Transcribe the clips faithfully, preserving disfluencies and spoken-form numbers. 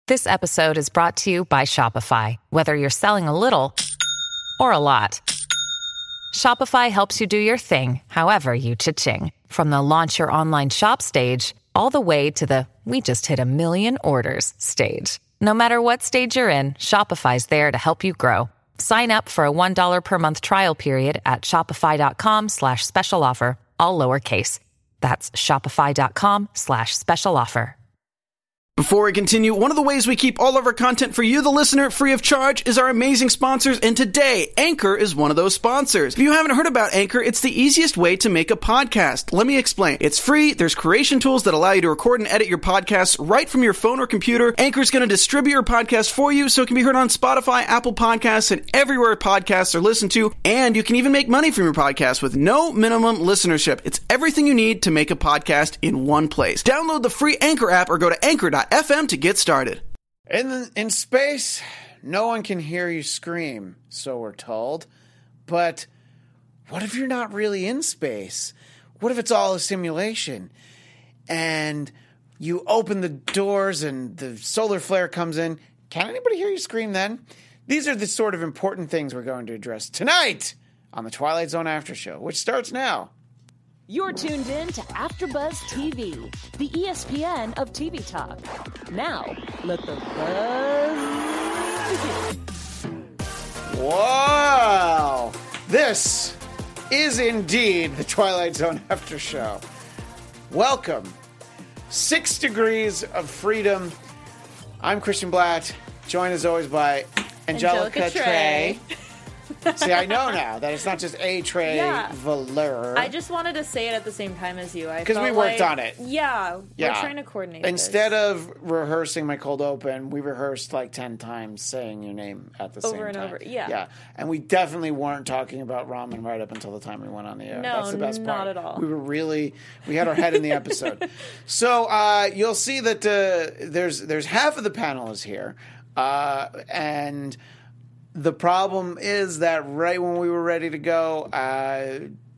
This episode is brought to you by Shopify. Whether you're selling a little or a lot, Shopify helps you do your thing, however you cha-ching. From the launch your online shop stage, all the way to the we just hit a million orders stage. No matter what stage you're in, Shopify's there to help you grow. Sign up for a one dollar per month trial period at shopify.com slash special offer, all lowercase. That's shopify.com slash special offer. Before we continue, one of the ways we keep all of our content for you, the listener, free of charge is our amazing sponsors, and today, Anchor is one of those sponsors. If you haven't heard about Anchor, it's the easiest way to make a podcast. Let me explain. It's free, there's creation tools that allow you to record and edit your podcasts right from your phone or computer. Anchor is going to distribute your podcast for you so it can be heard on Spotify, Apple Podcasts, and everywhere podcasts are listened to, and you can even make money from your podcast with no minimum listenership. It's everything you need to make a podcast in one place. Download the free Anchor app or go to anchor dot f m to get started. In in space, no one can hear you scream, so we're told. But what if you're not really in space? What if it's all a simulation? And you open the doors and the solar flare comes in. Can anybody hear you scream then? These are the sort of important things we're going to address tonight on the Twilight Zone After Show, which starts now. You're tuned in to AfterBuzz T V, the E S P N of T V talk. Now, let the buzz begin. Wow! This is indeed the Twilight Zone After Show. Welcome. Six Degrees of Freedom. I'm Christian Blatt, joined as always by Angelica, Angelica Trey. Trey. See, I know now that it's not just a Trey Yeah. Valeur. I just wanted to say it at the same time as you. Because we worked like, on it. Yeah, Yeah. we're trying to coordinate Instead this. of rehearsing my cold open, we rehearsed like ten times saying your name at the Over same and time. over, yeah. Yeah. And we definitely weren't talking about ramen right up until the time we went on the air. No, That's the best part. not at all. We were really, we had our head in the episode. So uh, you'll see that uh, there's there's half of the panel is here. Uh, and the problem is that right when we were ready to go, uh,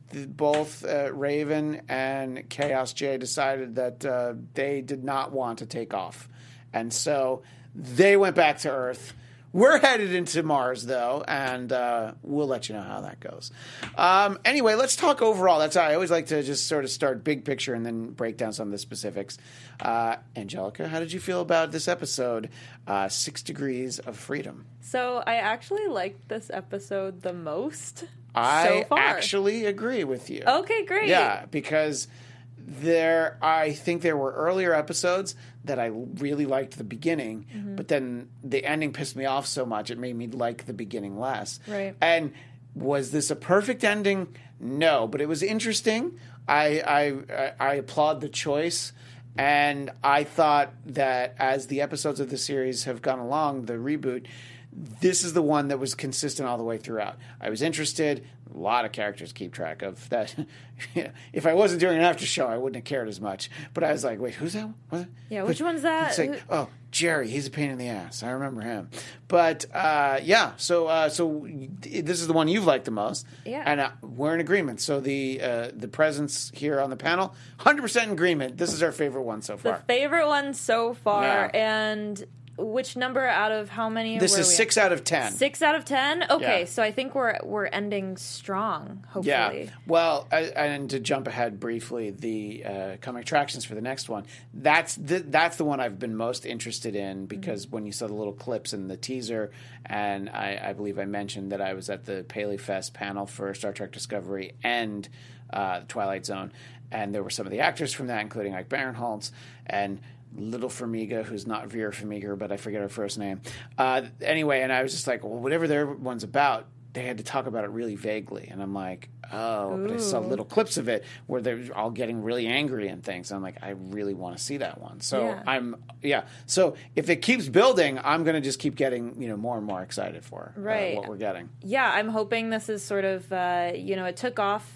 both uh, Raven and Chaos J decided that uh, they did not want to take off. And so they went back to Earth. We're headed into Mars, though, and uh, we'll let you know how that goes. Um, anyway, let's talk overall. That's how I always like to just sort of start big picture and then break down some of the specifics. Uh, Angelica, how did you feel about this episode, uh, Six Degrees of Freedom? So I actually liked this episode the most I so far. actually agree with you. Okay, great. Yeah, because there, I think there were earlier episodes that I really liked the beginning, Mm-hmm. but then the ending pissed me off so much it made me like the beginning less. Right. And was this a perfect ending? No, but it was interesting. I I I applaud the choice. And I thought that as the episodes of the series have gone along, the reboot, this is the one that was consistent all the way throughout. I was interested. A lot of characters to keep track of. That. If I wasn't doing an after show, I wouldn't have cared as much. But I was like, wait, who's that? What? Yeah, which one's that? It's like, oh, Jerry. He's a pain in the ass. I remember him. But uh, yeah, so uh, so this is the one you've liked the most. Yeah. And uh, we're in agreement. So the uh, the presence here on the panel, one hundred percent in agreement. This is our favorite one so The far. favorite one so far, Yeah. and which number out of how many? This were is we six at? out of ten. Six out of ten. Okay, Yeah. so I think we're we're ending strong. Hopefully. Yeah. Well, I, and to jump ahead briefly, the uh, coming attractions for the next one. That's the, that's the one I've been most interested in because when you saw the little clips in the teaser, and I, I believe I mentioned that I was at the Paley Fest panel for Star Trek Discovery and uh, Twilight Zone, and there were some of the actors from that, including Ike Barinholtz and Little Farmiga, who's not Vera Farmiga, but I forget her first name. Uh, anyway, and I was just like, well, whatever their one's about, they had to talk about it really vaguely. And I'm like, oh, but I saw little clips of it where they're all getting really angry and things. And I'm like, I really want to see that one. So Yeah. I'm, yeah. So if it keeps building, I'm going to just keep getting, you know, more and more excited for uh, Right. what we're getting. Yeah, I'm hoping this is sort of, uh, you know, it took off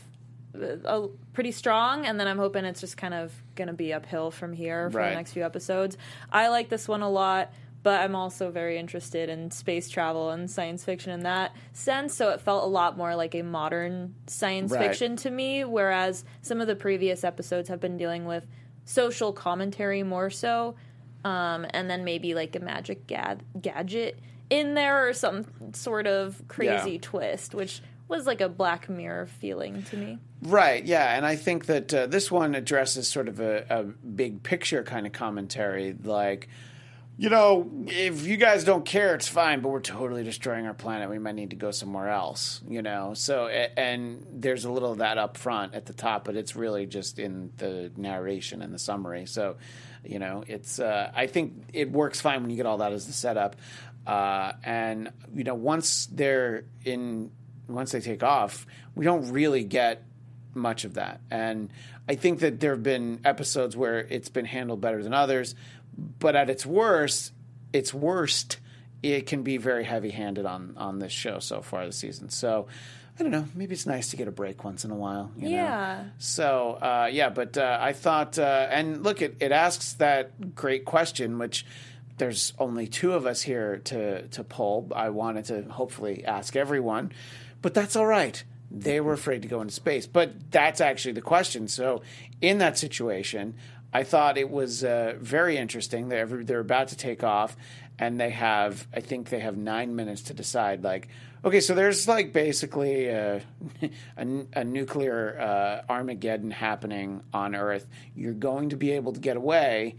uh, pretty strong, and then I'm hoping it's just kind of going to be uphill from here for Right. the next few episodes. I like this one a lot, but I'm also very interested in space travel and science fiction in that sense, so it felt a lot more like a modern science Right. fiction to me, whereas some of the previous episodes have been dealing with social commentary more so. um, and then maybe like a magic gad- gadget in there or some sort of crazy Yeah. twist, which was like a Black Mirror feeling to me. Right, yeah, and I think that uh, this one addresses sort of a, a big picture kind of commentary, like, you know, if you guys don't care, it's fine, but we're totally destroying our planet. We might need to go somewhere else, you know? So, and there's a little of that up front at the top, but it's really just in the narration and the summary. So, you know, it's, uh, I think it works fine when you get all that as the setup. Uh, and, you know, once they're in, once they take off, we don't really get much of that. And I think that there have been episodes where it's been handled better than others. But at its worst, its worst, it can be very heavy-handed on, on this show so far this season. So, I don't know. Maybe it's nice to get a break once in a while. You Yeah. know? So, uh, yeah, but uh, I thought, uh, and look, it, it asks that great question, which there's only two of us here to, to poll. I wanted to hopefully ask everyone, but that's all right. They were afraid to go into space. But that's actually the question. So, in that situation, I thought it was uh, very interesting. They're, they're about to take off, and they have, I think they have nine minutes to decide, like, okay, so there's like basically a, a, a nuclear uh, Armageddon happening on Earth. You're going to be able to get away.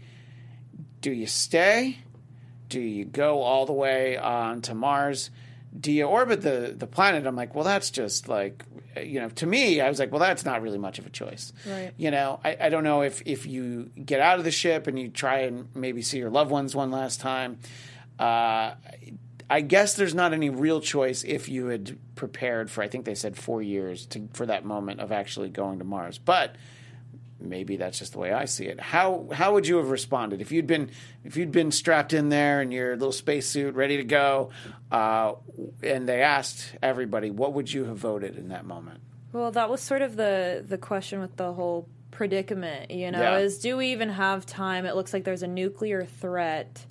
Do you stay? Do you go all the way on to Mars? Do you orbit the, the planet? I'm like, well, that's just like, you know, to me, I was like, well, that's not really much of a choice. Right. You know, I, I don't know if, if you get out of the ship and you try and maybe see your loved ones one last time. Uh, I guess there's not any real choice if you had prepared for, I think they said four years to, for that moment of actually going to Mars. But maybe that's just the way I see it. How how would you have responded if you'd been if you'd been strapped in there in your little spacesuit ready to go, uh, and they asked everybody, what would you have voted in that moment? Well, that was sort of the the question with the whole predicament, you know, Yeah. is do we even have time? It looks like there's a nuclear threat,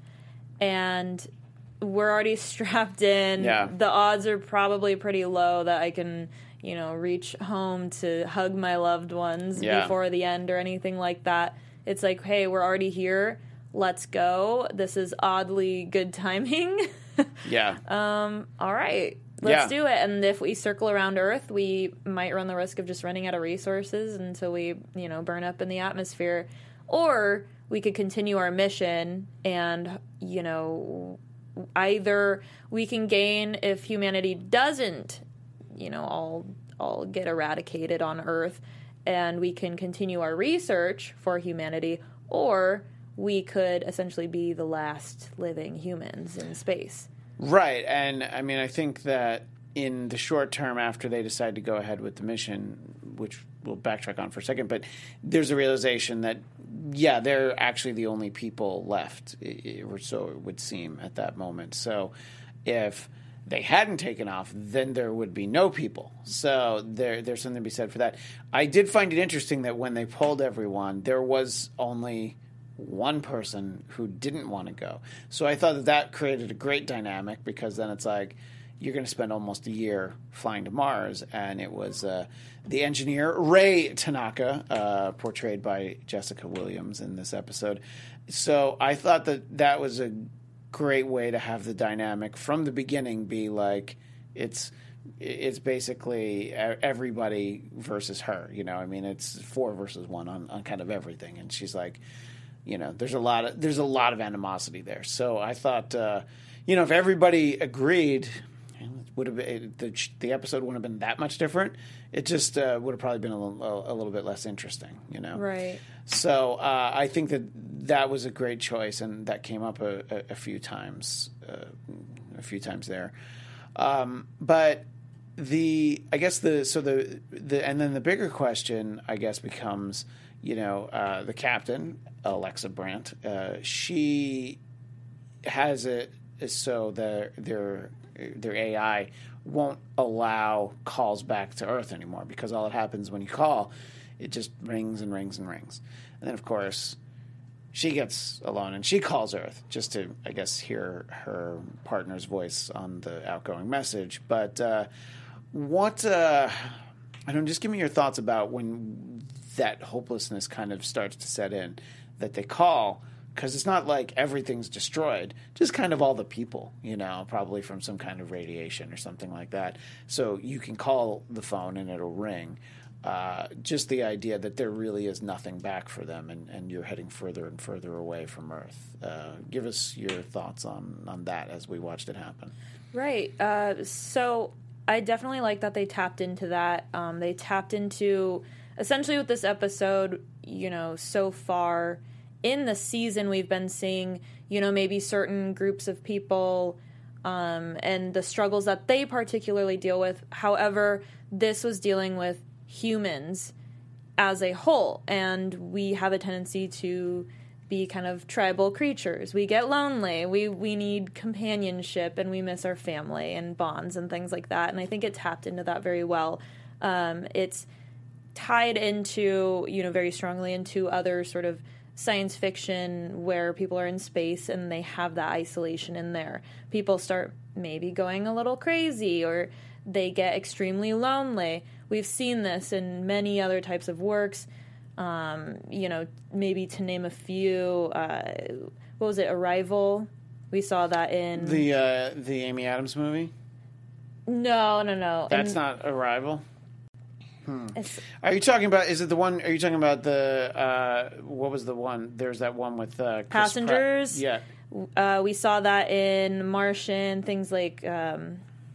and we're already strapped in. Yeah. The odds are probably pretty low that I can, you know, reach home to hug my loved ones Yeah. before the end or anything like that. It's like, hey, we're already here. Let's go. This is oddly good timing. Yeah. um, all right. Let's Yeah. do it. And if we circle around Earth, we might run the risk of just running out of resources until we, you know, burn up in the atmosphere. Or we could continue our mission and, you know, either we can gain if humanity doesn't, you know, all all get eradicated on Earth, and we can continue our research for humanity, or we could essentially be the last living humans in space. Right. And I mean, I think that in the short term after they decide to go ahead with the mission, which we'll backtrack on for a second, but there's a realization that, yeah, they're actually the only people left, or so it would seem at that moment. So if they hadn't taken off, then there would be no people. So there, there's something to be said for that. I did find it interesting that when they polled everyone, there was only one person who didn't want to go. So I thought that that created a great dynamic, because then it's like you're going to spend almost a year flying to Mars. And it was uh, the engineer, Ray Tanaka, uh, portrayed by Jessica Williams in this episode. So I thought that that was a great way to have the dynamic from the beginning be like it's it's basically everybody versus her. You know, I mean, it's four versus one on, on kind of everything. And she's like, you know, there's a lot of there's a lot of animosity there. So I thought, uh, you know, if everybody agreed, it would have been, the the episode wouldn't have been that much different. It just uh, would have probably been a little, a little bit less interesting, you know. Right. So uh, I think that that was a great choice, and that came up a, a, a few times, uh, a few times there. Um, but the I guess the so the the and then the bigger question I guess becomes, you know, uh, the captain, Alexa Brandt, uh, she has it so their their their A I won't allow calls back to Earth anymore, because all that happens when you call, it just rings and rings and rings. And then, of course, she gets alone and she calls Earth just to, I guess, hear her partner's voice on the outgoing message. But uh, what, uh, I don't know, just give me your thoughts about when that hopelessness kind of starts to set in, that they call, because it's not like everything's destroyed, just kind of all the people, you know, probably from some kind of radiation or something like that. So you can call the phone and it'll ring. Uh, just the idea that there really is nothing back for them, and, and you're heading further and further away from Earth. Uh, give us your thoughts on, on that as we watched it happen. Right. Uh, so I definitely like that they tapped into that. Um, they tapped into, essentially with this episode, you know, so far in the season we've been seeing, you know, maybe certain groups of people um, and the struggles that they particularly deal with. However, this was dealing with humans as a whole, and we have a tendency to be kind of tribal creatures. We get lonely, we we need companionship, and we miss our family and bonds and things like that, and I think it tapped into that very well. Um, it's tied into, you know, very strongly into other sort of science fiction where people are in space and they have that isolation in there. People start maybe going a little crazy, or they get extremely lonely. We've seen this in many other types of works. Um, you know, maybe to name a few, uh, what was it, Arrival? We saw that in... The uh, the Amy Adams movie? No, no, no. That's and not Arrival? Hmm. It's, Are you talking about, is it the one, are you talking about the, uh, what was the one? There's that one with uh, Chris Passengers? Pratt. Yeah. Uh, we saw that in Martian, things like... Um,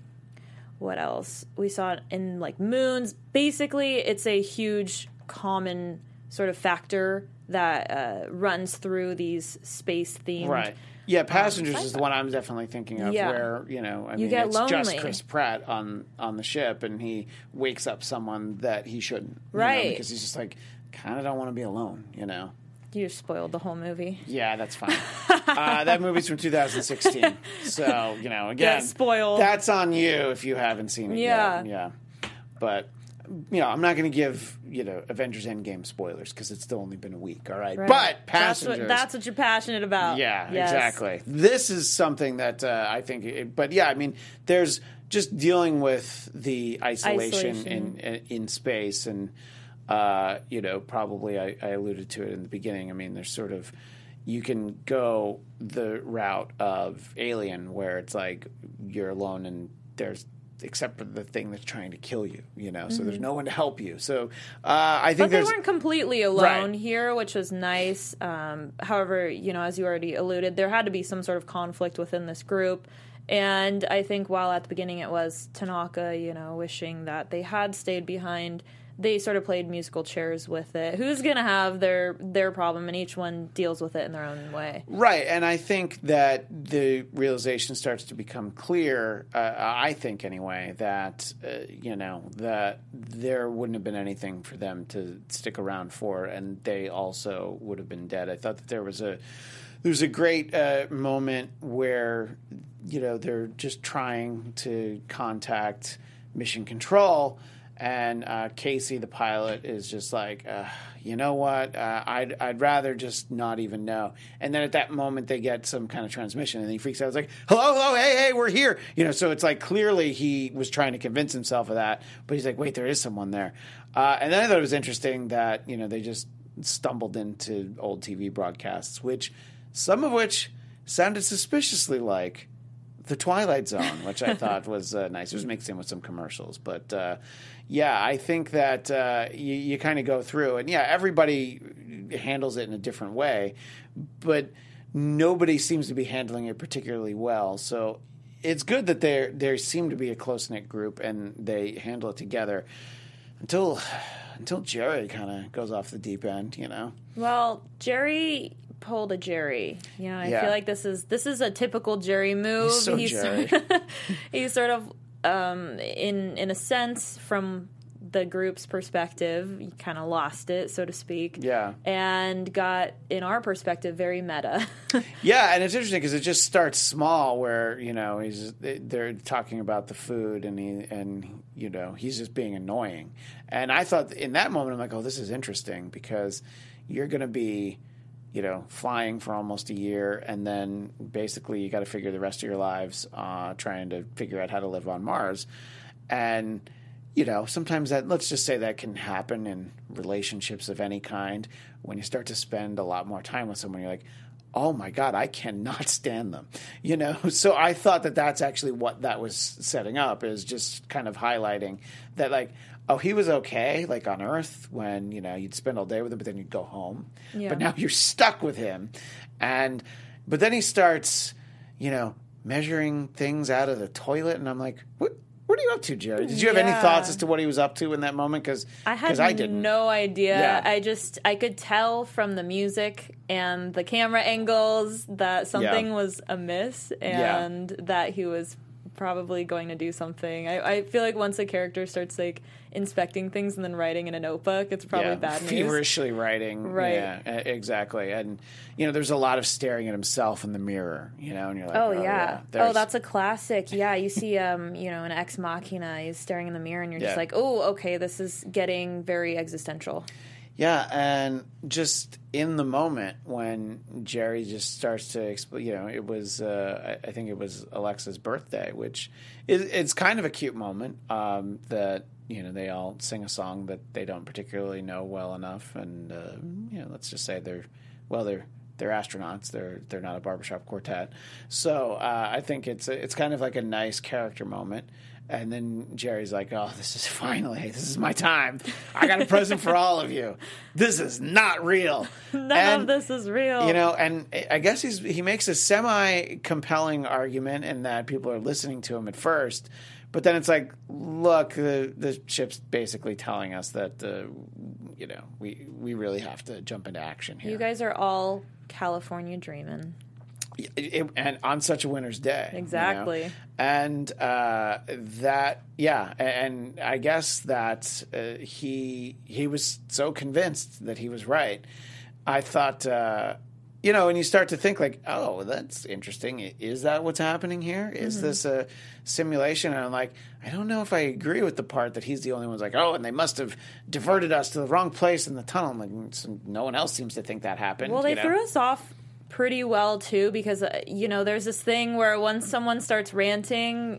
what else? We saw it in, like, Moons. Basically, it's a huge common sort of factor that uh, runs through these space-themed... Right. Yeah, Passengers um, is the one I'm definitely thinking of, yeah. where, you know, I You mean, get it's lonely. just Chris Pratt on, on the ship, and he wakes up someone that he shouldn't. you Right. know, because he's just like, kind of don't want to be alone, you know? You just spoiled the whole movie. Yeah, that's fine. uh, that movie's from two thousand sixteen. So, you know, again, Get spoiled. that's on you if you haven't seen it Yeah. yet. Yeah. But, you know, I'm not going to give, you know, Avengers Endgame spoilers because it's still only been a week, all right? Right. But That's Passengers... what, that's what you're passionate about. Yeah, Yes. exactly. This is something that uh, I think... It, but, yeah, I mean, there's just dealing with the isolation, Isolation. In, in space and... Uh, you know, probably I, I alluded to it in the beginning. I mean, there's sort of, you can go the route of Alien where it's like you're alone and there's, except for the thing that's trying to kill you, you know, so there's no one to help you. So uh, I think But they there's... weren't completely alone Right. here, which was nice. Um, however, you know, as you already alluded, there had to be some sort of conflict within this group. And I think while at the beginning it was Tanaka, you know, wishing that they had stayed behind, they sort of played musical chairs with it. Who's going to have their their problem, and each one deals with it in their own way. Right, and I think that the realization starts to become clear, uh, I think anyway, that, uh, you know, that there wouldn't have been anything for them to stick around for, and they also would have been dead. I thought that there was a there was a great uh, moment where, you know, they're just trying to contact Mission Control, and uh, Casey, the pilot, is just like, uh, you know what? Uh, I'd I'd rather just not even know. And then at that moment, they get some kind of transmission, and he freaks out. It's like, hello, hello, hey, hey, we're here. You know, so it's like clearly he was trying to convince himself of that, but he's like, wait, there is someone there. Uh, and then I thought it was interesting that, you know, they just stumbled into old T V broadcasts, which some of which sounded suspiciously like The Twilight Zone, which I thought was uh, nice. It was mixed in with some commercials. But, uh, yeah, I think that uh, you, you kind of go through. And, yeah, everybody handles it in a different way. But nobody seems to be handling it particularly well. So it's good that there there seem to be a close-knit group and they handle it together until until Jerry kind of goes off the deep end, you know? Well, Jerry... pulled a Jerry. You know, I Yeah. feel like this is this is a typical Jerry move. He's so Jerry. Sort of, he's sort of um, in in a sense from the group's perspective, he kind of lost it, so to speak. Yeah. And got, in our perspective, very meta. Yeah, and it's interesting because it just starts small, where you know he's they're talking about the food, and he and you know he's just being annoying. And I thought in that moment, I'm like, oh, this is interesting because you're going to be, you know, flying for almost a year, and then basically you got to figure the rest of your lives uh, trying to figure out how to live on Mars. And, you know, sometimes that, let's just say that can happen in relationships of any kind. When you start to spend a lot more time with someone, you're like, oh my God, I cannot stand them. You know, so I thought that that's actually what that was setting up, is just kind of highlighting that, like, oh, he was okay, like on Earth when, you know, you'd spend all day with him, but then you'd go home. Yeah. But now you're stuck with him. And, but then he starts, you know, measuring things out of the toilet. And I'm like, what? What are you up to, Jerry? Did you have Yeah. any thoughts as to what he was up to in that moment? Because I had I didn't. no idea. Yeah. I just I could tell from the music and the camera angles that something Yeah. was amiss, Yeah. and that he was probably going to do something. I, I feel like once a character starts like inspecting things and then writing in a notebook, it's probably yeah, bad news. feverishly writing. Right. Yeah, e- exactly. And, you know, there's a lot of staring at himself in the mirror, you know, and you're like, Oh, oh, yeah. there's- Oh, that's a classic. Yeah, you see, um, you know, an Ex Machina, he's staring in the mirror, and you're Yeah. just like, oh, okay, this is getting very existential. Yeah, and just in the moment when Jerry just starts to, expl- you know, it was, uh, I I think it was Alexa's birthday, which is, it's kind of a cute moment um, that, you know, they all sing a song that they don't particularly know well enough, and, uh, you know, let's just say they're, well, they're, they're astronauts. They're they're not a barbershop quartet. So uh, I think it's a, it's kind of like a nice character moment. And then Jerry's like, oh, this is finally, this is my time. I got a present for all of you. This is not real. None And, of this is real. You know, and I guess he's he makes a semi-compelling argument in that people are listening to him at first. But then it's like, look, the, the ship's basically telling us that, uh, you know, we, we really have to jump into action here. You guys are all California dreaming. It- it- and on such a winter's day. you know? Exactly. And uh, that, yeah, and I guess that uh, he he was so convinced that he was right. I thought, uh, you know, and you start to think like, oh, that's interesting. Is that what's happening here? Is Mm-hmm. this a simulation? And I'm like, I don't know if I agree with the part that he's the only one who's like, oh, and they must have diverted us to the wrong place in the tunnel. I'm like, so no one else seems to think that happened. Well, they you know? threw us off pretty well too, because uh, you know, there's this thing where once someone starts ranting,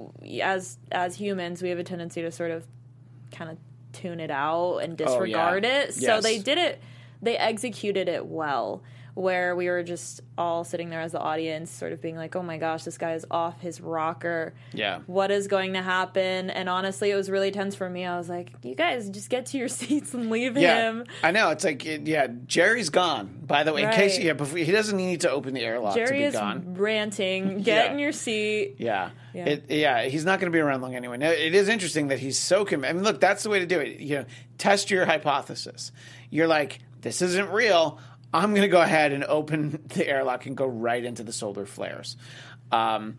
as as humans, we have a tendency to sort of kind of tune it out and disregard Oh, yeah. it. So Yes. they did it. They executed it well, where we were just all sitting there as the audience, sort of being like, oh my gosh, this guy is off his rocker. Yeah. What is going to happen? And honestly, it was really tense for me. I was like, you guys just get to your seats and leave Yeah, him. I know. It's like, it, yeah, Jerry's gone. By the way, in case, Right. yeah, before, he doesn't need to open the airlock Jerry to be is gone. ranting. Get Yeah. in your seat. Yeah. Yeah. It, yeah, he's not going to be around long anyway. Now, it is interesting that he's so com- I mean, look, that's the way to do it. You know, test your hypothesis. You're like, this isn't real. I'm going to go ahead and open the airlock and go right into the solar flares. Um,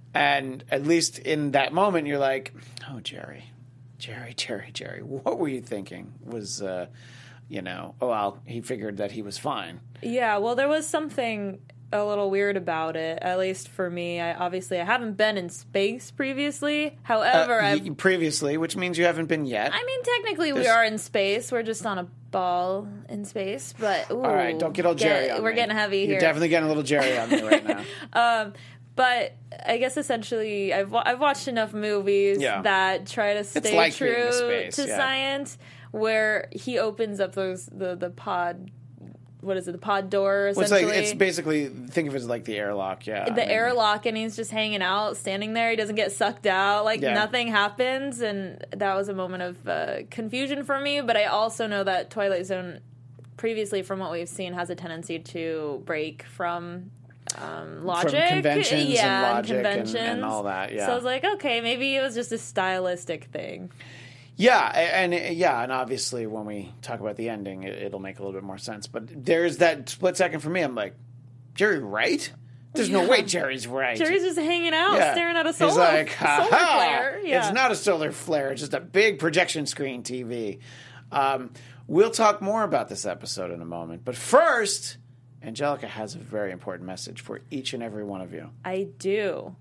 and at least in that moment, you're like, oh, Jerry, Jerry, Jerry, Jerry, what were you thinking? Was, uh, you know, oh, well, he figured that he was fine. Yeah, well, there was something a little weird about it, at least for me. I obviously I haven't been in space previously. However, Uh, I've y- previously, which means you haven't been yet. I mean, technically, we There's- are in space. We're just on a ball in space. But ooh, All right, don't get all Jerry on We're me. getting heavy You're here. definitely getting a little Jerry on me right now. Um, but I guess essentially, I've wa- I've watched enough movies Yeah. that try to stay like being true in space, to yeah. science, where he opens up those the the pod. What is it? The pod door. Well, it's Essentially, like it's basically think of it as like the airlock, yeah. the I mean, airlock, and he's just hanging out, standing there. He doesn't get sucked out. Like Yeah. nothing happens, and that was a moment of uh, confusion for me. But I also know that Twilight Zone, previously from what we've seen, has a tendency to break from um, logic, conventions and yeah, logic and- and conventions, all that, yeah. So I was like, okay, maybe it was just a stylistic thing. Yeah, a- and, and yeah, and obviously when we talk about the ending, it, it'll make a little bit more sense. But there's that split second for me. I'm like, Jerry, right? There's no way Jerry's right. Jerry's just hanging out, Yeah. staring at a solar, He's like, solar ha flare. Yeah. It's not a solar flare. It's just a big projection screen T V. Um, we'll talk more about this episode in a moment. But first, Angelica has a very important message for each and every one of you. I do.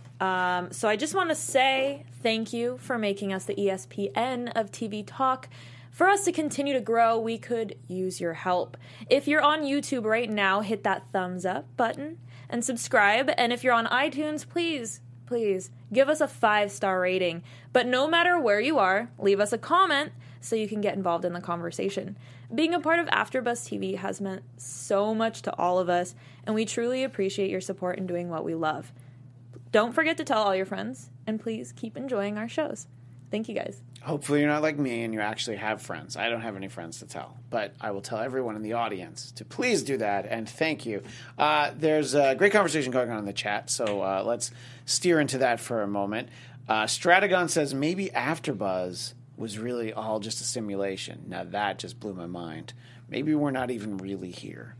Um, so I just want to say thank you for making us the E S P N of T V Talk. For us to continue to grow, we could use your help. If you're on YouTube right now, hit that thumbs up button and subscribe. And if you're on iTunes, please, please give us a five-star rating. But no matter where you are, leave us a comment so you can get involved in the conversation. Being a part of AfterBuzz T V has meant so much to all of us, and we truly appreciate your support in doing what we love. Don't forget to tell all your friends, and please keep enjoying our shows. Thank you, guys. Hopefully you're not like me and you actually have friends. I don't have any friends to tell, but I will tell everyone in the audience to please do that, and thank you. Uh, there's a great conversation going on in the chat, so uh, let's steer into that for a moment. Uh, Stratagon says, maybe AfterBuzz was really all just a simulation. Now that just blew my mind. Maybe we're not even really here.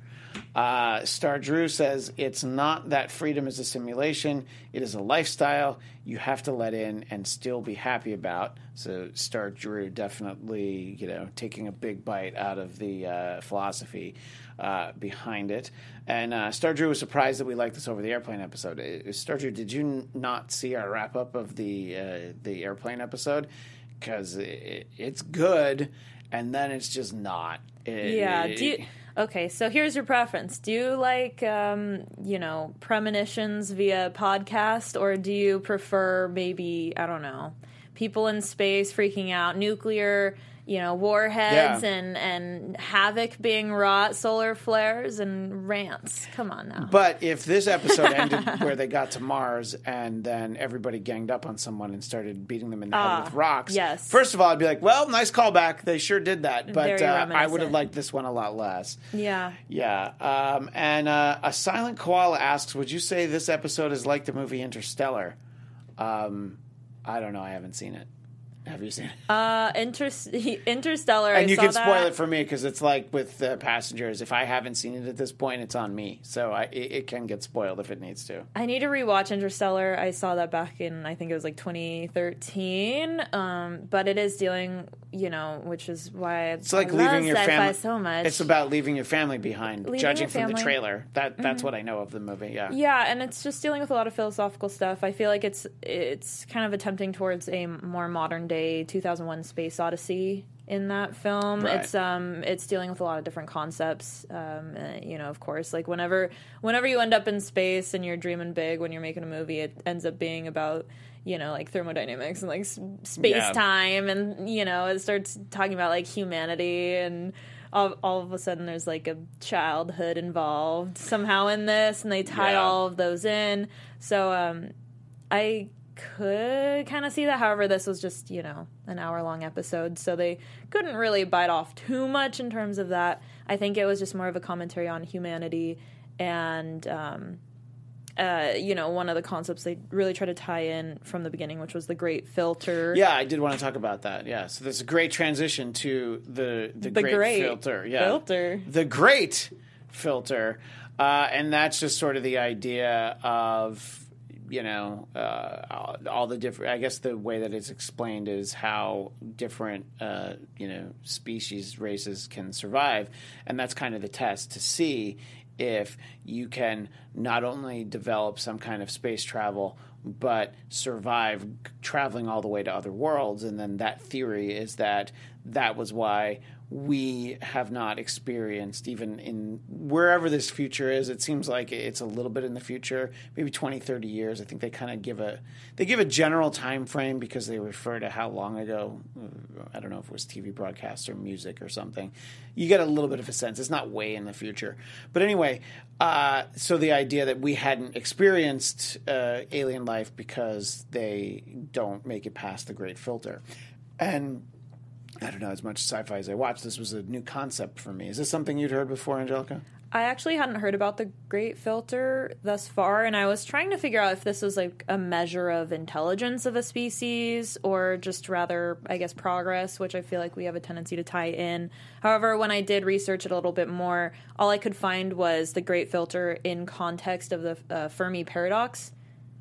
Uh, Star Drew says, it's not that freedom is a simulation. It is a lifestyle you have to let in and still be happy about. So Star Drew definitely, you know, taking a big bite out of the uh, philosophy uh, behind it. And uh, Star Drew was surprised that we liked this over the airplane episode. Uh, Star Drew, did you n- not see our wrap-up of the, uh, the airplane episode? Because it, it's good, and then it's just not. It, yeah, it, do you... Okay, so here's your preference. Do you like, um, you know, premonitions via podcast, or do you prefer maybe, I don't know, people in space freaking out, nuclear, you know, warheads Yeah. and, and havoc being wrought, solar flares and rants? Come on now. But if this episode ended where they got to Mars and then everybody ganged up on someone and started beating them in the Ah, head with rocks, yes. first of all, I'd be like, well, nice callback. They sure did that. But Very uh, I would have reminiscent. liked this one a lot less. Yeah. Yeah. Um, and uh, a Silent Koala asks, would you say this episode is like the movie Interstellar? Um, I don't know. I haven't seen it. Have you seen it? Uh, Inter- Interstellar. And I you saw can that. spoil it for me because it's like with uh, Passengers. If I haven't seen it at this point, it's on me. So I, it, it can get spoiled if it needs to. I need to rewatch Interstellar. I saw that back in, I think it was like twenty thirteen. Um, but it is dealing, you know, which is why It's like I leaving love your sci-fi family. so much. It's about leaving your family behind. Leaving judging your from the family. trailer, that that's what I know of the movie. Yeah. Yeah, and it's just dealing with a lot of philosophical stuff. I feel like it's it's kind of attempting towards a more modern day two thousand one Space Odyssey in that film. Right. It's um it's dealing with a lot of different concepts. Um, uh, you know, of course, like whenever whenever you end up in space and you're dreaming big when you're making a movie, it ends up being about, you know, like thermodynamics and like s- space Yeah. time, and you know, it starts talking about like humanity, and all, all of a sudden there's like a childhood involved somehow in this, and they tie Yeah. all of those in. So um, I could kind of see that. However, this was just, you know, an hour long episode, so they couldn't really bite off too much in terms of that. I think it was just more of a commentary on humanity and um, uh, you know, one of the concepts they really try to tie in from the beginning, which was the great filter. Yeah, I did want to talk about that. Yeah, so there's a great transition to the the, The great, great filter. Yeah, filter. The great filter, uh, and that's just sort of the idea of, you know, uh, all, all the different. I guess the way that it's explained is how different, uh, you know, species races can survive, and that's kind of the test to see if you can not only develop some kind of space travel, but survive traveling all the way to other worlds. And then that theory is that that was why we have not experienced, even in wherever this future is, it seems like it's a little bit in the future, maybe twenty, thirty years. I think they kind of give a they give a general time frame because they refer to how long ago. I don't know if it was T V broadcasts or music or something. You get a little bit of a sense. It's not way in the future. But anyway, uh, so the idea that we hadn't experienced uh, alien life because they don't make it past the great filter. And I don't know, as much sci-fi as I watched, this was a new concept for me. Is this something you'd heard before, Angelica? I actually hadn't heard about the great filter thus far, and I was trying to figure out if this was like a measure of intelligence of a species or just rather, I guess, progress, which I feel like we have a tendency to tie in. However, when I did research it a little bit more, all I could find was the great filter in context of the uh, Fermi paradox.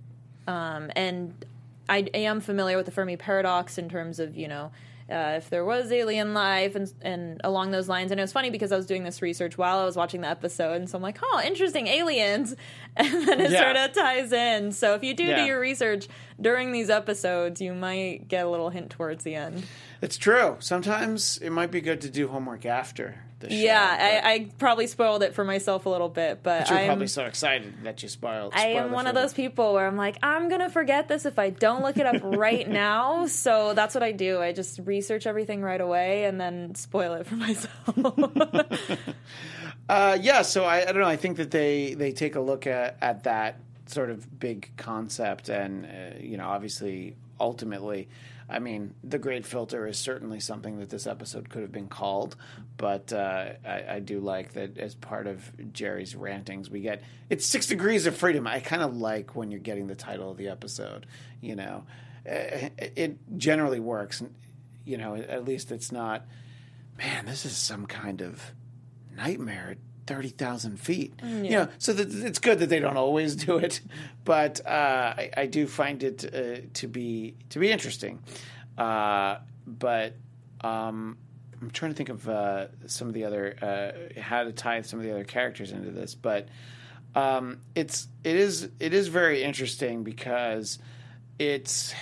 Um, and I am familiar with the Fermi paradox in terms of, you know, Uh, if there was alien life and and along those lines. And it was funny because I was doing this research while I was watching the episode, and so I'm like, oh, interesting, aliens. And then it Yeah. sort of ties in. So if you do Yeah. do your research, during these episodes, you might get a little hint towards the end. It's true. Sometimes it might be good to do homework after the show. Yeah, I, I probably spoiled it for myself a little bit, but, but you're I'm, probably so excited that you spoiled. I am one of those people where I'm like, I'm going to forget this if I don't look it up right now. So that's what I do. I just research everything right away and then spoil it for myself. uh, yeah, so I, I don't know. I think that they, they take a look at, at that sort of big concept and, uh, you know, obviously, ultimately, I mean, the Great Filter is certainly something that this episode could have been called, but uh, I, I do like that as part of Jerry's rantings, we get it's six degrees of freedom. I kind of like when you're getting the title of the episode. You know, it, it generally works. You know, at least it's not. Man, this is some kind of nightmare. thirty thousand feet. Mm, yeah. You know, so that it's good that they don't always do it, but uh, I, I do find it uh, to be to be interesting. Uh, but um, I'm trying to think of uh, some of the other uh, how to tie some of the other characters into this, but um, it's it is it is very interesting because it's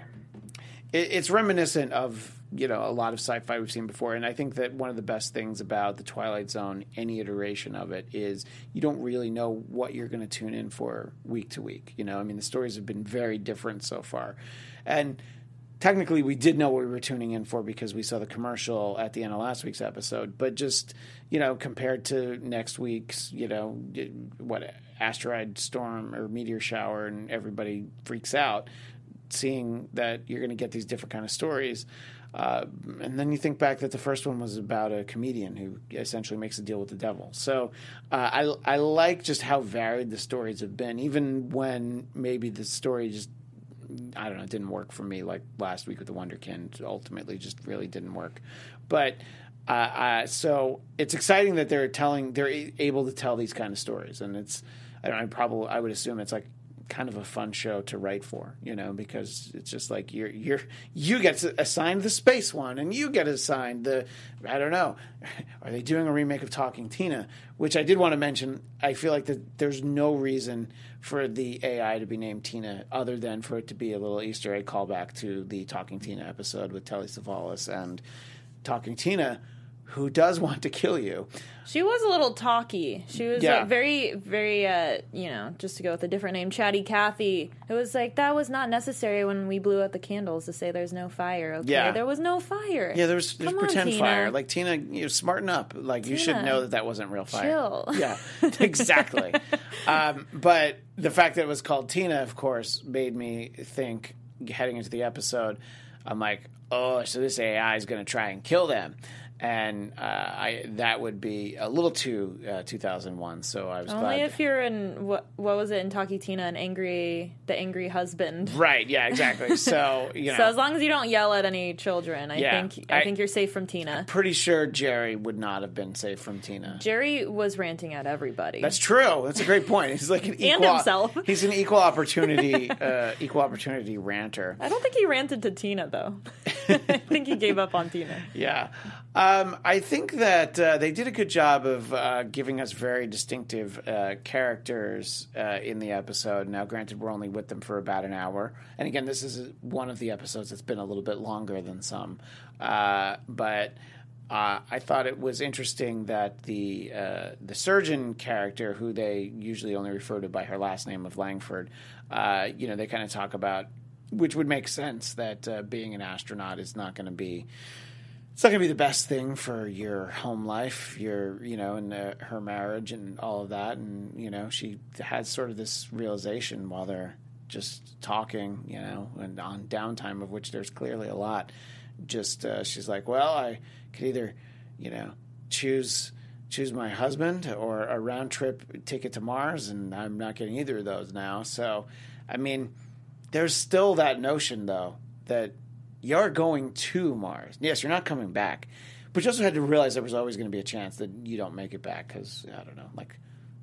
it, it's reminiscent of, you know, a lot of sci-fi we've seen before. And I think that one of the best things about the Twilight Zone, any iteration of it, is you don't really know what you're going to tune in for week to week. You know, I mean, the stories have been very different so far. And technically we did know what we were tuning in for because we saw the commercial at the end of last week's episode. But just, you know, compared to next week's, you know, what, asteroid storm or meteor shower and everybody freaks out, seeing that you're going to get these different kind of stories. Uh, and then you think back that the first one was about a comedian who essentially makes a deal with the devil. So uh, I, I like just how varied the stories have been, even when maybe the story just, I don't know, didn't work for me, like last week with the Wonderkind. Ultimately just really didn't work. But uh, uh, so it's exciting that they're telling, they're able to tell these kind of stories. And it's, I don't know, I probably, I would assume it's like kind of a fun show to write for, you know, because it's just like you're you're you get assigned the space one and you get assigned the, I don't know, are they doing a remake of Talking Tina? Which I did want to mention. I feel like that there's no reason for the A I to be named Tina other than for it to be a little Easter egg callback to the Talking Tina episode with Telly Savalas and Talking Tina, who does want to kill you. She was a little talky. She was yeah. like very, very, uh, you know, just to go with a different name, Chatty Cathy. It was like, that was not necessary when we blew out the candles to say there's no fire, okay? Yeah. There was no fire. Yeah, there's, there's Come pretend on, Tina. fire. Like, Tina, you know, smarten up. Like, Tina, you should know that that wasn't real fire. Chill. Yeah, exactly. um, but the fact that it was called Tina, of course, made me think, heading into the episode, I'm like, oh, so this A I is going to try and kill them. And uh, I that would be a little too uh, two thousand one. So I was only glad. if you're in what what was it in Talkie Tina, an angry the angry husband. Right? Yeah, exactly. So you know. So as long as you don't yell at any children, I Yeah, think I, I think you're safe from Tina. Pretty sure Jerry would not have been safe from Tina. Jerry was ranting at everybody. That's true. That's a great point. He's like an equal, and himself. He's an equal opportunity uh, equal opportunity ranter. I don't think he ranted to Tina though. I think he gave up on Tina. Yeah. Um, I think that uh, they did a good job of uh, giving us very distinctive uh, characters uh, in the episode. Now, granted, we're only with them for about an hour. And again, this is one of the episodes that's been a little bit longer than some. Uh, but uh, I thought it was interesting that the uh, the surgeon character, who they usually only refer to by her last name of Langford, uh, you know, they kind of talk about, which would make sense, that uh, being an astronaut is not going to be It's not going to be the best thing for your home life, your, you know, and uh, her marriage and all of that. And, you know, she has sort of this realization while they're just talking, you know, and on downtime, of which there's clearly a lot. Just, uh, she's like, well, I could either, you know, choose choose my husband or a round trip ticket to Mars, and I'm not getting either of those now. So, I mean, there's still that notion, though, that you're going to Mars. Yes, you're not coming back. But you also had to realize there was always going to be a chance that you don't make it back because, I don't know, like...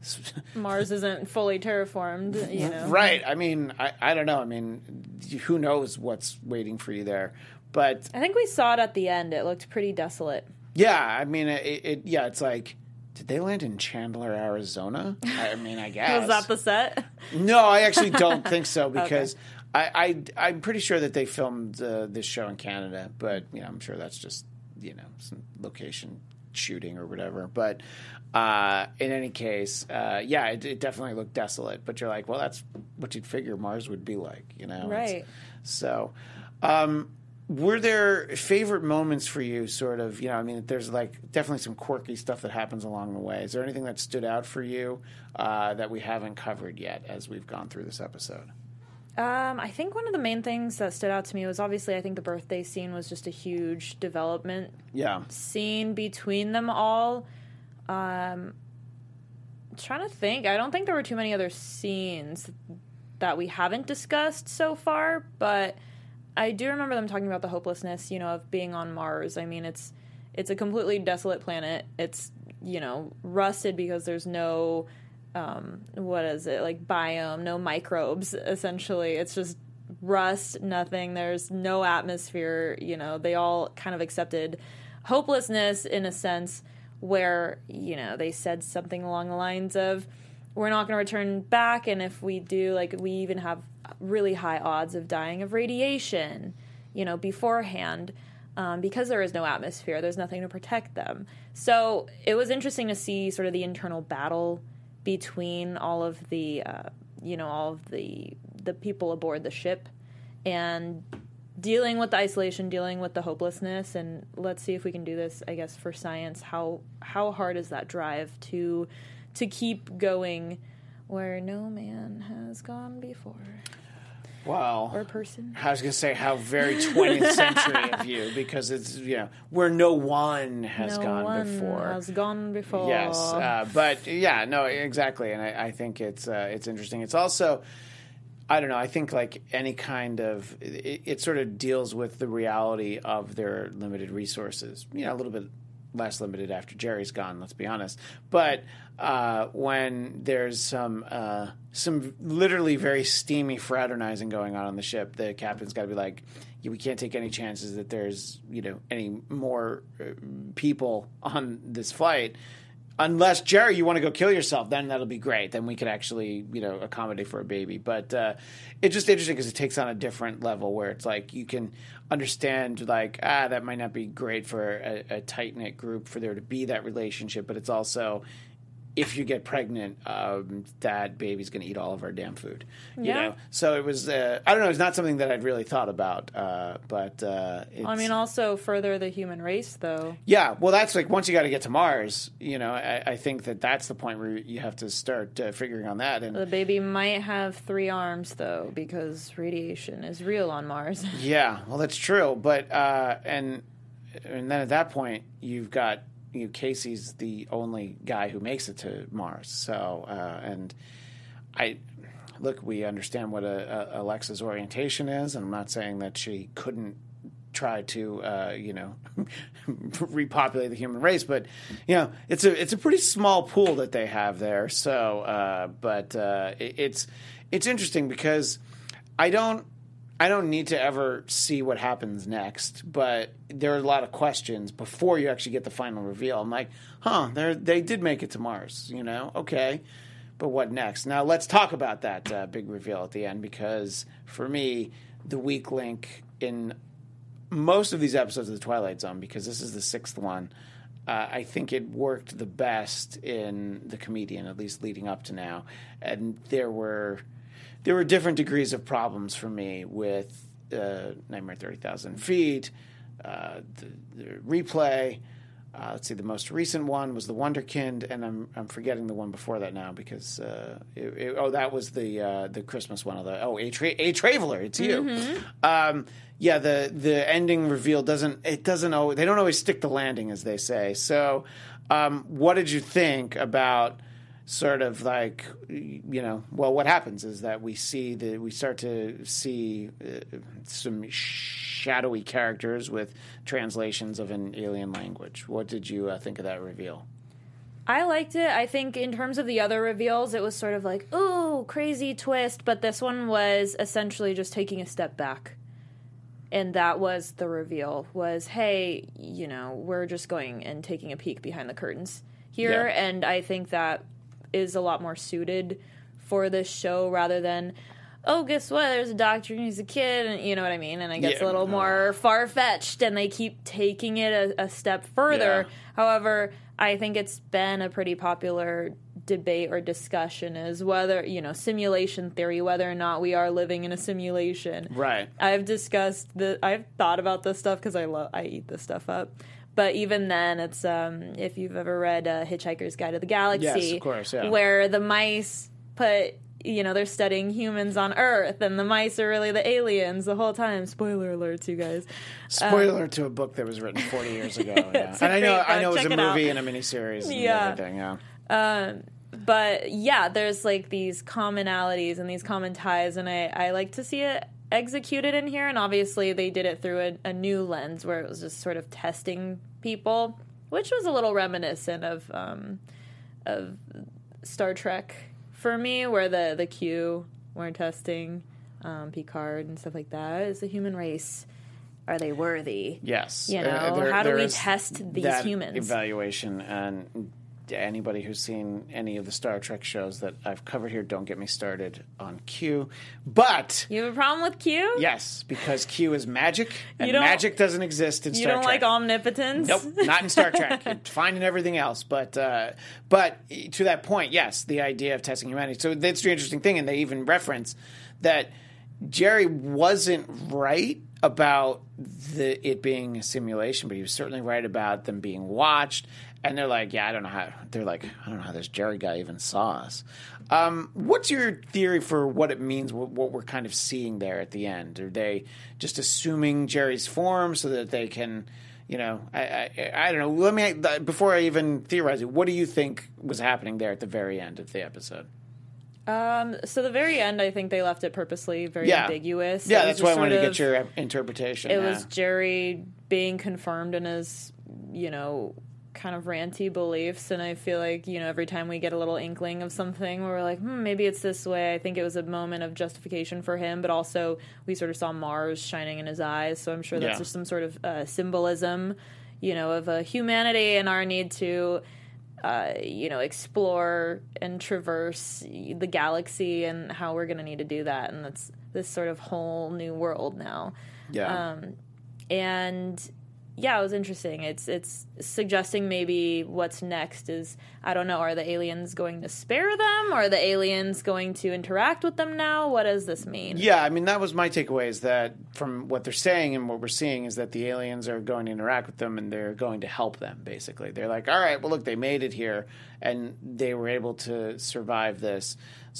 Mars isn't fully terraformed, you know. Right. I mean, I, I don't know. I mean, who knows what's waiting for you there. But... I think we saw it at the end. It looked pretty desolate. Yeah, I mean, it, it yeah, it's like... Did they land in Chandler, Arizona? I mean, I guess. Was that the set? No, I actually don't think so because... Okay. I, I I'm pretty sure that they filmed uh, this show in Canada, but you know, I'm sure that's just you know some location shooting or whatever. But uh, in any case, uh, yeah, it, it definitely looked desolate. But you're like, well, that's what you'd figure Mars would be like, you know? Right. It's, so, um, were there favorite moments for you? Sort of, you know, I mean, there's like definitely some quirky stuff that happens along the way. Is there anything that stood out for you uh, that we haven't covered yet as we've gone through this episode? Um, I think one of the main things that stood out to me was obviously I think the birthday scene was just a huge development Yeah. scene between them all. Um, trying to think. I don't think there were too many other scenes that we haven't discussed so far, but I do remember them talking about the hopelessness, you know, of being on Mars. I mean, it's it's a completely desolate planet. It's, you know, rusted because there's no... Um, what is it, like biome, no microbes, essentially. It's just rust, nothing. There's no atmosphere. You know, they all kind of accepted hopelessness in a sense where, you know, they said something along the lines of, we're not going to return back, and if we do, like, we even have really high odds of dying of radiation, you know, beforehand. Um, because there is no atmosphere, there's nothing to protect them. So it was interesting to see sort of the internal battle between all of the, uh, you know, all of the the people aboard the ship, and dealing with the isolation, dealing with the hopelessness, and let's see if we can do this. I guess for science, how how hard is that drive to to keep going where no man has gone before? Well, or person. I was going to say how very twentieth century of you, because it's, you know, where no one has no gone one before. has gone before. Yes, uh, but yeah, no, exactly, and I, I think it's uh, it's interesting. It's also, I don't know, I think like any kind of, it, it sort of deals with the reality of their limited resources. You know, a little bit less limited after Jerry's gone, let's be honest. But uh, when there's some uh, some literally very steamy fraternizing going on on the ship, the captain's got to be like, yeah, we can't take any chances that there's, you know, any more uh, people on this flight. Unless, Jerry, you want to go kill yourself, then that'll be great. Then we could actually, you know, accommodate for a baby. But uh, it's just interesting because it takes on a different level where it's like you can understand, like, ah, that might not be great for a, a tight-knit group for there to be that relationship. But it's also, if you get pregnant, um, that baby's going to eat all of our damn food. You Yeah. know? So it was, uh, I don't know, it's not something that I'd really thought about. Uh, but uh, it's, I mean, also further the human race, though. yeah, well, that's like once you got to get to Mars, you know, I, I think that that's the point where you have to start uh, figuring on that. And The baby might have three arms, though, because radiation is real on Mars. yeah, well, that's true. But uh, and and then at that point, you've got, you know, Casey's the only guy who makes it to Mars. So uh, and I look, we understand what a, a Alexa's orientation is, and I'm not saying that she couldn't try to, uh, you know, repopulate the human race, but you know, it's a it's a pretty small pool that they have there. So, uh, but uh, it, it's it's interesting because I don't I don't need to ever see what happens next, but there are a lot of questions before you actually get the final reveal. I'm like, huh, they they did make it to Mars, you know, okay. But what next? Now, let's talk about that uh, big reveal at the end, because for me, the weak link in most of these episodes of The Twilight Zone, because this is the sixth one, uh, I think it worked the best in The Comedian, at least leading up to now. And there were there were different degrees of problems for me with uh, Nightmare at thirty thousand Feet, uh, the, the replay. Uh, let's see, the most recent one was the Wonderkind, and I'm I'm forgetting the one before that now because uh, it, it, oh, that was the uh, the Christmas one. Of the oh, a Tra- a Traveler, it's you. Mm-hmm. Um, yeah, the the ending reveal doesn't it doesn't always, they don't always stick the landing, as they say. So, um, what did you think about sort of like, you know, well, what happens is that we see the we start to see uh, some shadowy characters with translations of an alien language. What did you uh, think of that reveal? I liked it. I think in terms of the other reveals, it was sort of like, ooh, crazy twist, but this one was essentially just taking a step back. And that was the reveal, was, hey, you know, we're just going and taking a peek behind the curtains here, and I think that is a lot more suited for this show rather than, oh, guess what? There's a doctor and he's a kid, and you know what I mean? And it gets Yeah. a little more far-fetched, and they keep taking it a, a step further. Yeah. However, I think it's been a pretty popular debate or discussion is whether, you know, simulation theory, whether or not we are living in a simulation. Right. I've discussed the, I've thought about this stuff because I love, I eat this stuff up. But even then, it's, um, if you've ever read uh, Hitchhiker's Guide to the Galaxy, Yes, of course, yeah. where the mice put, you know, they're studying humans on Earth, and the mice are really the aliens the whole time. Spoiler alerts, you guys. Spoiler to a book that was written forty years ago. Yeah. It's a And I know, great I know, it book. was a Check it movie out. and a miniseries and Yeah. everything. Yeah. Um, but yeah, there's like these commonalities and these common ties, and I, I like to see it executed in here. And obviously, they did it through a, a new lens where it was just sort of testing people, which was a little reminiscent of um, of Star Trek for me, where the the Q were testing um, Picard and stuff like that. Is the human race, are they worthy? Yes. You know, Uh, there- how do there we is test these that humans? Evaluation, and anybody who's seen any of the Star Trek shows that I've covered here, don't get me started on Q. But You have a problem with Q? yes, because Q is magic, and You don't- magic doesn't exist in You Star don't Trek. like omnipotence? Nope, not in Star Trek. You're fine in everything else, but uh, but to that point, yes, the idea of testing humanity. So that's the interesting thing, and they even reference that Jerry wasn't right about the it being a simulation, but he was certainly right about them being watched. And they're like, yeah, I don't know how. They're like, I don't know how this Jerry guy even saw us. Um, what's your theory for what it means? What, what we're kind of seeing there at the end? Are they just assuming Jerry's form so that they can, you know, I, I, I don't know. Let me before I even theorize it. What do you think was happening there at the very end of the episode? Um, so the very end, I think they left it purposely very Yeah. ambiguous. Yeah, It was that's why I just wanted to sort get of- your interpretation. It yeah. was Jerry being confirmed in his, you know, kind of ranty beliefs, and I feel like, you know, every time we get a little inkling of something where we're like, hmm, maybe it's this way, I think it was a moment of justification for him, but also we sort of saw Mars shining in his eyes, so I'm sure that's Yeah. just some sort of uh, symbolism, you know, of uh, humanity and our need to, uh, you know, explore and traverse the galaxy and how we're going to need to do that, and that's this sort of whole new world now. yeah. Um, and yeah, it was interesting. It's it's suggesting maybe what's next is, I don't know, are the aliens going to spare them? Are the aliens going to interact with them now? What does this mean? Yeah, I mean, that was my takeaway, is that from what they're saying and what we're seeing is that the aliens are going to interact with them and they're going to help them, basically. They're like, all right, well, look, they made it here and they were able to survive this.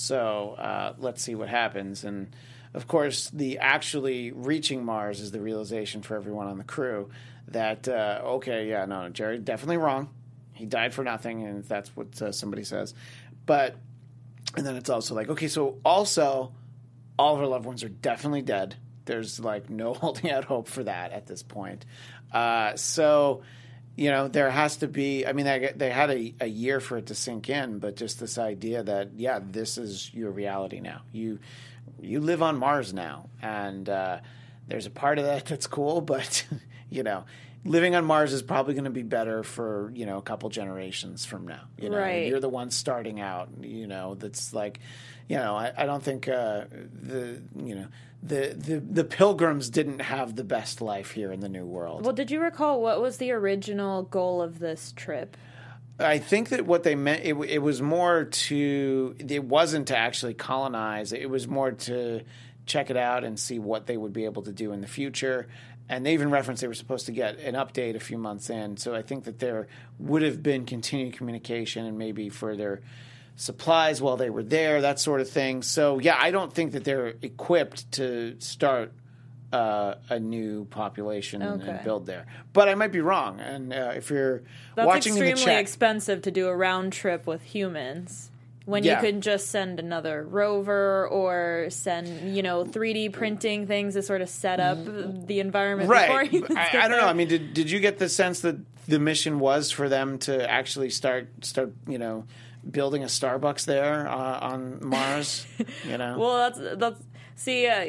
So uh, let's see what happens. And, of course, the actually reaching Mars is the realization for everyone on the crew that, uh, okay, yeah, no, Jerry, definitely wrong. He died for nothing, and that's what uh, somebody says. But, and then it's also like, okay, so also all of our loved ones are definitely dead. There's like no holding out hope for that at this point. Uh, so, you know, there has to be, I mean, they, they had a, a year for it to sink in, but just this idea that, yeah, this is your reality now. You, you live on Mars now. And uh, there's a part of that that's cool, but, you know, living on Mars is probably going to be better for, you know, a couple generations from now. You know, Right. you're the one starting out, you know, that's like, you know, I, I don't think uh, the, you know, the, the, the pilgrims didn't have the best life here in the New World. Well, did you recall what was the original goal of this trip? I think that what they meant, it, it was more to, it wasn't to actually colonize. It was more to check it out and see what they would be able to do in the future. And they even referenced they were supposed to get an update a few months in. So I think that there would have been continued communication and maybe for their supplies while they were there, that sort of thing. So, yeah, I don't think that they're equipped to start uh, a new population and, and Okay. build there. But I might be wrong. And uh, if you're That's watching in the extremely chat, expensive to do a round trip with humans. When Yeah. you could just send another rover or send, you know, three D printing things to sort of set up the environment before right. you I, I don't know. I mean, did did you get the sense that the mission was for them to actually start start you know building a Starbucks there uh, on Mars? You know, Well, that's that's see, uh, you're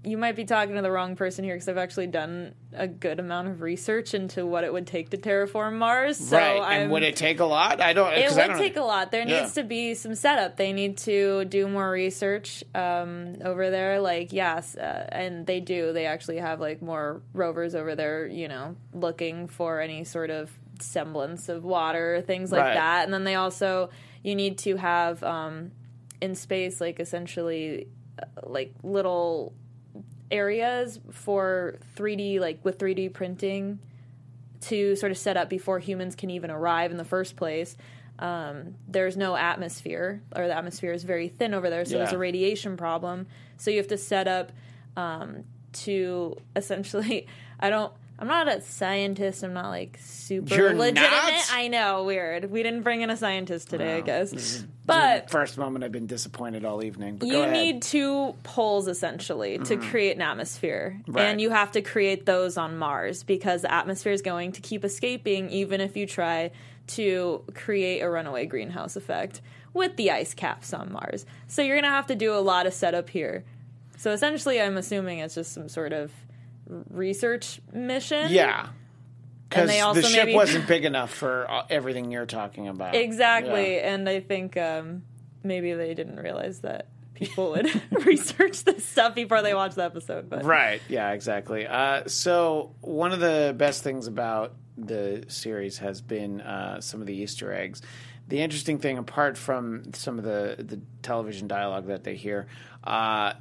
you might be talking to the wrong person here because I've actually done a good amount of research into what it would take to terraform Mars. So right, and I'm, would it take a lot? I don't. It would I don't, take a lot. There yeah. needs to be some setup. They need to do more research um, over there. Like, yes, uh, and they do. They actually have like more rovers over there, you know, looking for any sort of semblance of water, things like Right. that. And then they also, you need to have um, in space, like essentially, uh, like little areas for three D, like with three D printing to sort of set up before humans can even arrive in the first place. Um, there's no atmosphere, or the atmosphere is very thin over there, so Yeah. there's a radiation problem. So you have to set up um, to essentially, I don't, I'm not a scientist, I'm not like super You're legitimate. not? I know, weird. We didn't bring in a scientist today, I Wow. guess. This is But the first moment I've been disappointed all evening. But go you ahead. need two poles essentially to create an atmosphere, Right. and you have to create those on Mars because the atmosphere is going to keep escaping even if you try to create a runaway greenhouse effect with the ice caps on Mars. So you're going to have to do a lot of setup here. So essentially, I'm assuming it's just some sort of research mission. Yeah. Because they the also ship maybe- wasn't big enough for uh, everything you're talking about. Exactly, Yeah. and I think um, maybe they didn't realize that people would research this stuff before they watch the episode. But Right. Yeah, exactly. Uh, so one of the best things about the series has been uh, some of the Easter eggs. The interesting thing, apart from some of the, the television dialogue that they hear, uh,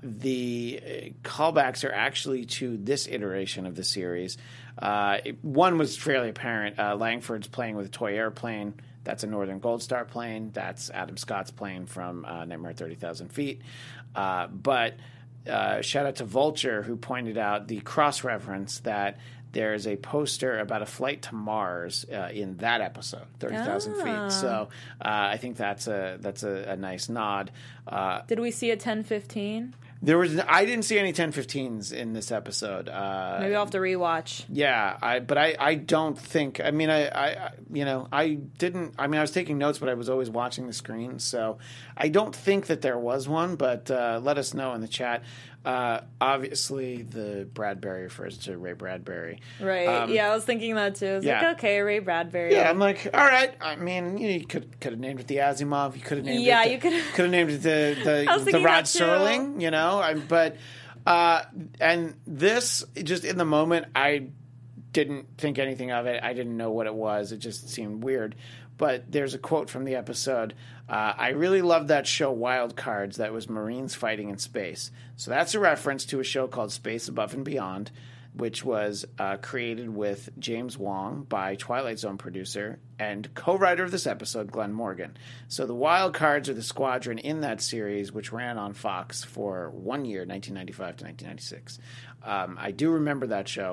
the callbacks are actually to this iteration of the series. Uh, it- one was fairly apparent. Uh, Langford's playing with a toy airplane. That's a Northern Gold Star plane. That's Adam Scott's plane from uh, Nightmare at thirty thousand Feet. Uh, but uh, shout out to Vulture, who pointed out the cross-reference that there's a poster about a flight to Mars uh, in that episode, thirty thousand Ah. feet. So uh, I think that's a that's a, a nice nod. Uh, did we see a ten fifteen? there was I didn't see any ten fifteens in this episode. Uh, Maybe I'll have to rewatch. yeah, I but I, I don't think. I mean, I, I I- you know I didn't. I mean, I was taking notes, but I was always watching the screen, so I don't think that there was one. But uh, let us know in the chat. Uh, obviously, the Bradbury refers to Ray Bradbury. Right. Um, yeah, I was thinking that too. I was yeah. like, okay, Ray Bradbury. Yeah, I'm like, all right. I mean, you, know, you could could have named it the Asimov. You could have named Yeah, it. you could- could have named it the I was the, the thinking Rod that too. Serling. You know, I, but uh, and this just in the moment, I didn't think anything of it. I didn't know what it was. It just seemed weird. But there's a quote from the episode. Uh, I really loved that show Wild Cards that was Marines fighting in space. So that's a reference to a show called Space Above and Beyond, which was uh, created with James Wong by Twilight Zone producer and co-writer of this episode, Glenn Morgan. So the Wild Cards are the squadron in that series, which ran on Fox for one year, nineteen ninety-five to nineteen ninety-six. Um, I do remember that show.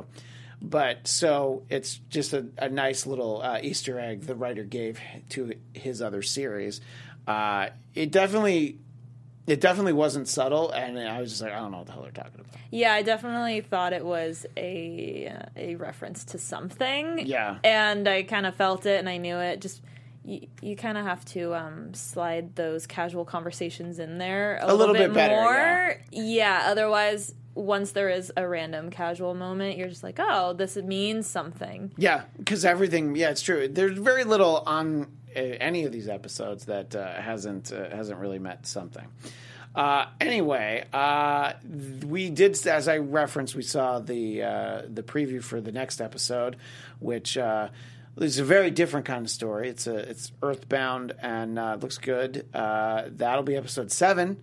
But so it's just a, a nice little uh, Easter egg the writer gave to his other series. Uh, it definitely, it definitely wasn't subtle, and I was just like, I don't know what the hell they're talking about. Yeah, I definitely thought it was a uh, a reference to something. Yeah. And I kind of felt it and I knew it. Just you, you kind of have to um, slide those casual conversations in there a, A little bit better, more. Yeah. Otherwise, once there is a random casual moment, you're just like, oh, this means something. Yeah, because everything. Yeah, it's true. There's very little on uh, any of these episodes that uh, hasn't uh, hasn't really meant something. Uh, anyway, uh, we did, as I referenced, we saw the uh, the preview for the next episode, which uh, is a very different kind of story. It's a it's Earthbound and uh, it looks good. Uh, that'll be episode seven.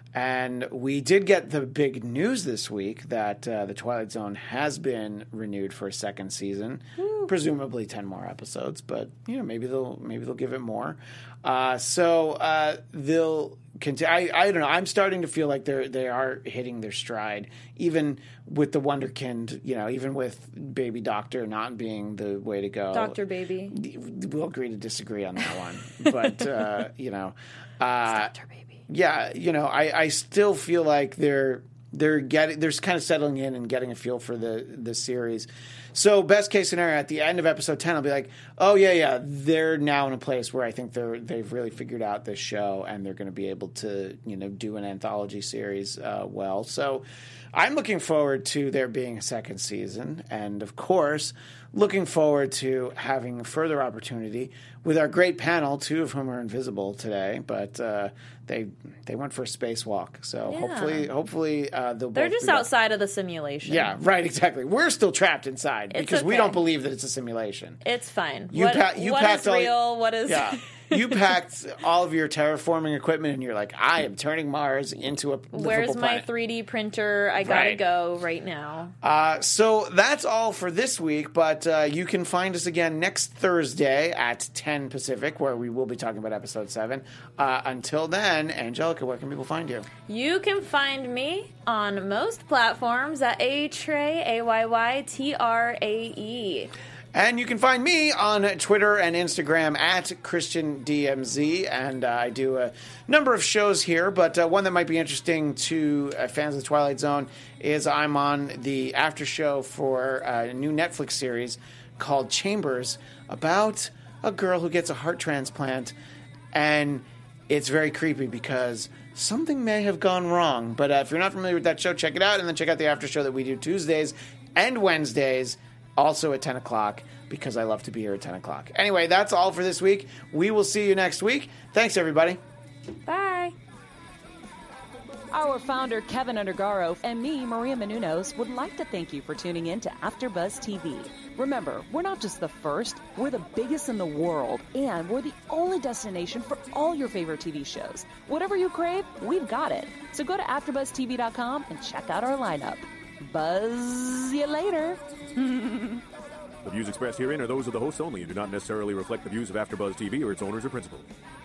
And we did get the big news this week that uh, the Twilight Zone has been renewed for a second season, Woo. presumably ten more episodes. But you know, maybe they'll maybe they'll give it more. Uh, so uh, they'll continue. I, I don't know. I'm starting to feel like they're they are hitting their stride, even with the Wonderkind. You know, even with Baby Doctor not being the way to go. Doctor Baby. We'll agree to disagree on that one, but uh, you know, uh, Doctor Baby. yeah, you know, I, I still feel like they're they're getting they're kind of settling in and getting a feel for the the series. So best case scenario, at the end of episode ten, I'll be like, oh yeah, yeah, they're now in a place where I think they're they've really figured out this show and they're going to be able to, you know, do an anthology series uh, well. So I'm looking forward to there being a second season, and of course, looking forward to having further opportunity with our great panel, two of whom are invisible today, but uh, they they went for a spacewalk. So Yeah. hopefully, hopefully uh, they'll. They're both just be back. outside of the simulation. Yeah, right. Exactly. We're still trapped inside It's because we okay. don't believe that it's a simulation. It's fine. You what pa- you what packed is all- real? What is... Yeah. You packed all of your terraforming equipment, and you're like, I am turning Mars into a livable Where's my planet. three D printer? I gotta Right. go right now. Uh, so that's all for this week, but uh, you can find us again next Thursday at ten Pacific, where we will be talking about episode seven. Uh, until then, Angelica, where can people find you? You can find me on most platforms at A Trey, A Y Y T R A E. And you can find me on Twitter and Instagram at Christian D M Z, and uh, I do a number of shows here, but uh, one that might be interesting to uh, fans of the Twilight Zone is I'm on the after show for a new Netflix series called Chambers about a girl who gets a heart transplant, and it's very creepy because something may have gone wrong. But uh, if you're not familiar with that show, check it out, and then check out the after show that we do Tuesdays and Wednesdays, also at ten o'clock, because I love to be here at ten o'clock. Anyway, that's all for this week. We will see you next week. Thanks, everybody. Bye. Our founder, Kevin Undergaro, and me, Maria Menounos, would like to thank you for tuning in to AfterBuzz T V. Remember, we're not just the first, we're the biggest in the world, and we're the only destination for all your favorite T V shows. Whatever you crave, we've got it. So go to after buzz T V dot com and check out our lineup. Buzz you later. The views expressed herein are those of the hosts only and do not necessarily reflect the views of AfterBuzz T V or its owners or principals.